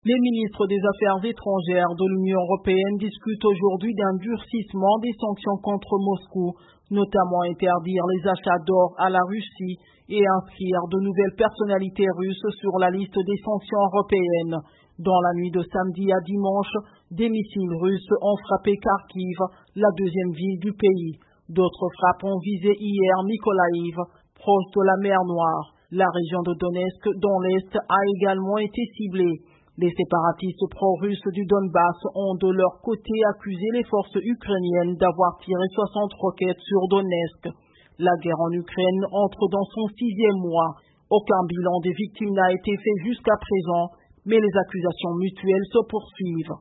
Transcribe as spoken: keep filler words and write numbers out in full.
Les ministres des Affaires étrangères de l'Union européenne discutent aujourd'hui d'un durcissement des sanctions contre Moscou, notamment interdire les achats d'or à la Russie et inscrire de nouvelles personnalités russes sur la liste des sanctions européennes. Dans la nuit de samedi à dimanche, des missiles russes ont frappé Kharkiv, la deuxième ville du pays. D'autres frappes ont visé hier Mykolaïv, proche de la mer Noire. La région de Donetsk, dans l'Est, a également été ciblée. Les séparatistes pro-russes du Donbass ont de leur côté accusé les forces ukrainiennes d'avoir tiré soixante roquettes sur Donetsk. La guerre en Ukraine entre dans son sixième mois. Aucun bilan des victimes n'a été fait jusqu'à présent, mais les accusations mutuelles se poursuivent.